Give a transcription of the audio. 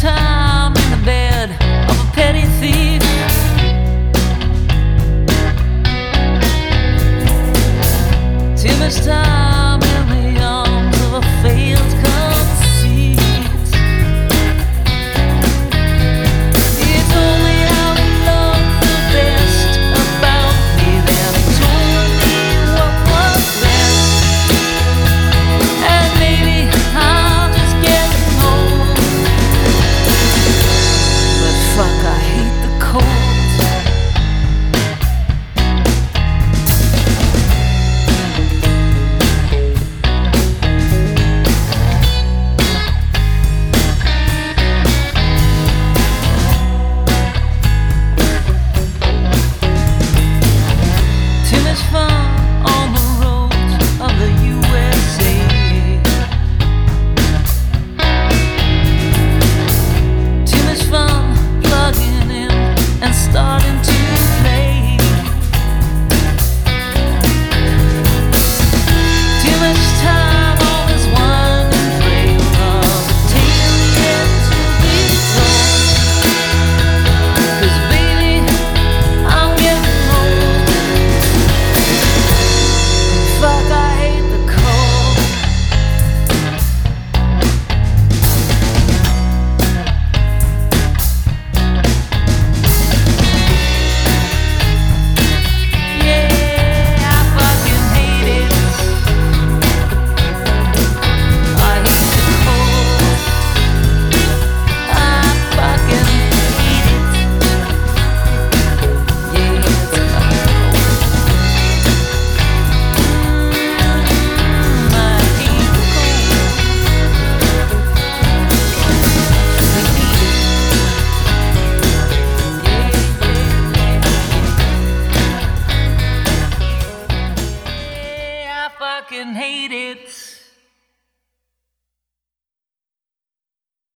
time in the bed of a petty thief. Too much time in the arms of a failed conceit. He told me how to love the best about me, then he told me what was best. And maybe I'm just getting old, but fuck, I hate the cold. Fucking hate it.